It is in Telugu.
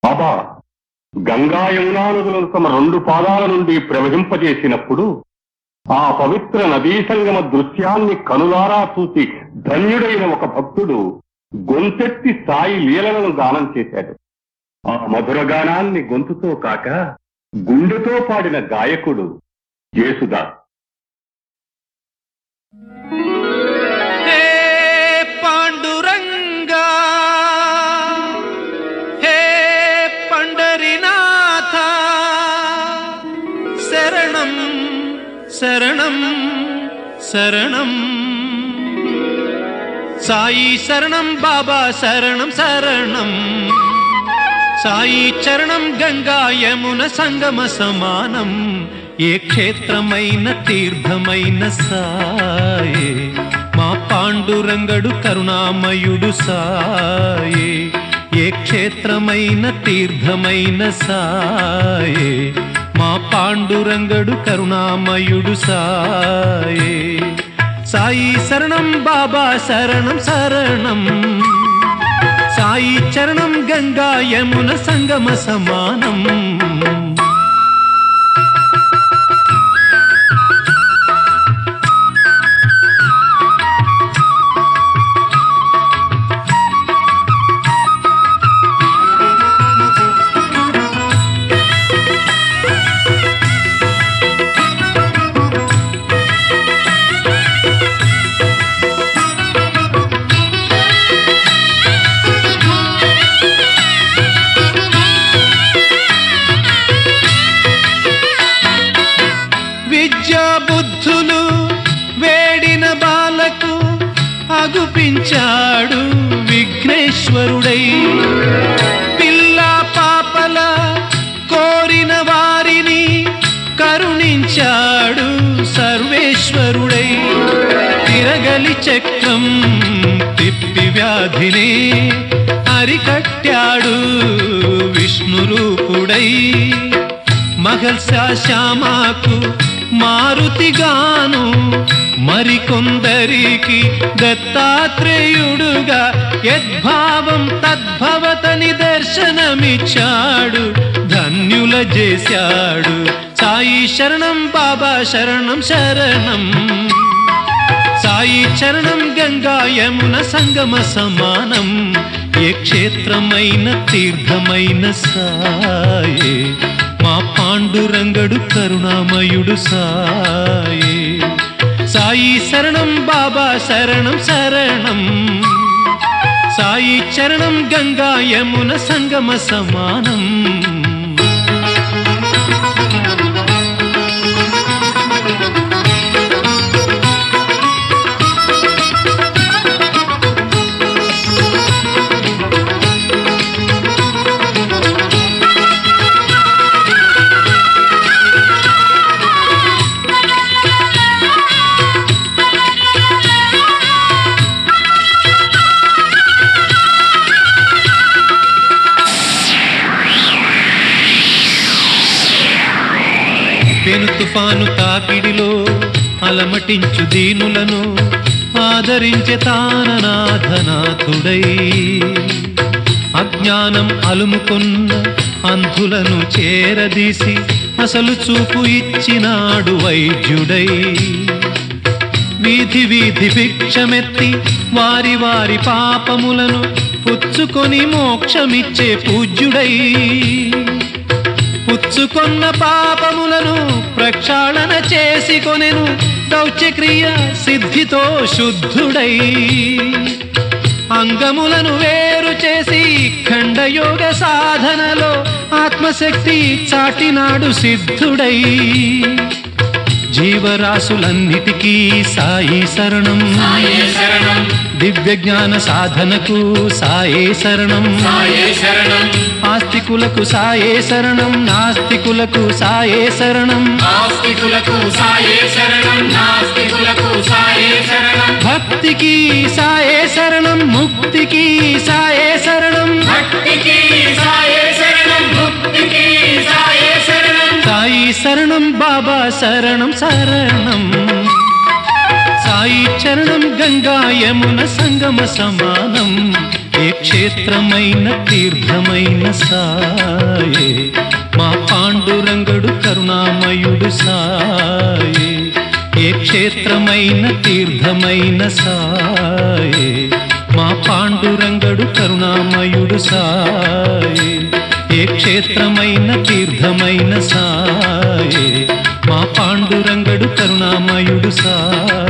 బాబా, గంగా యమునా నదులను తమ రెండు పాదాల నుండి ప్రవహింపజేసినప్పుడు ఆ పవిత్ర నదీ సంగమ దృశ్యాన్ని కనులారా చూసి ధన్యుడైన ఒక భక్తుడు గొంతెత్తి సాయి లీలలను గానం చేశాడు. ఆ మధుర గానాన్ని గొంతుతో కాక గుండెతో పాడిన గాయకుడు యేసుదాస్. పాండురంగా హే పండరినాథ శరణం శరణం శరణం సాయి శరణం బాబా శరణం శరణం సాయి చరణం గంగా యమున సంగమ సమానం ఏ క్షేత్రమైన తీర్థమైన సాయే మా పాండురంగడు కరుణామయుడు సాయే ఏ క్షేత్రమైన తీర్థమైన సాయే మా పాండురంగడు కరుణామయుడు సాయే సాయి శరణం బాబా శరణం శరణం సాయి చరణం గంగా యమున సంగమ సమానం. బుద్ధులు వేడిన బాలకు అగుపించాడు విఘ్నేశ్వరుడై పిల్ల పాపల కోరిన వారిని కరుణించాడు సర్వేశ్వరుడై తిరగలి చక్రం తిప్పి వ్యాధిని అరికట్టాడు విష్ణురూపుడై మహల్సా శ్యామాకు మారుతిగాను మరికొందరికి దత్తాత్రేయుడుగా యద్భావం తద్భవతని దర్శనమిచ్చాడు ధన్యుల చేశాడు సాయి శరణం బాబా శరణం శరణం సాయి చరణం గంగా యమున సంగమ సమానం ఏ క్షేత్రమైన తీర్థమైన సాయే మా పాండురంగడు కరుణామయుడు సాయే సాయి శరణం బాబా శరణం శరణం సాయి చరణం గంగా యమున సంగమ సమానం. పెను తుఫాను తాకిడిలో అలమటించు దీనులను ఆదరించే తాననాథనాథుడై అజ్ఞానం అలుముకున్న అంధులను చేరదీసి అసలు చూపు ఇచ్చినాడు వైద్యుడై వీధి వీధి భిక్షమెత్తి వారి వారి పాపములను పుచ్చుకొని మోక్షమిచ్చే పూజ్యుడై పుచ్చుకొన్న పాపములను ప్రక్షాళన చేసి కొనెను దౌత్యక్రియ సిద్ధితో శుద్ధుడై అంగములను వేరు చేసి ఖండయోగ సాధనలో ఆత్మశక్తి చాటినాడు సిద్ధుడై జీవరాశులన్నిటికీ సాయి శరణం దివ్య జ్ఞాన సాధనకు సాయే శరణం ఆస్తికులకు సాయే శరణం నాస్తికులకు సాయే శరణం భక్తికి సాయే శరణం ముక్తికి సాయే శరణం సాయి శరణం బాబా శరణం శరణం సాయి చరణం గంగా యమున సంగమ సమానం ఏ ఏ క్షేత్రమైన తీర్థమైన సాయే మా పాండురంగడు కరుణామయుడు సాయే ఏ క్షేత్రమైన తీర్థమైన సాయే మా పాండురంగడు కరుణామయుడు సాయే ఏ క్షేత్రమైన తీర్థమైన సాయే మా పాండురంగడు కరుణామయుడు సాయే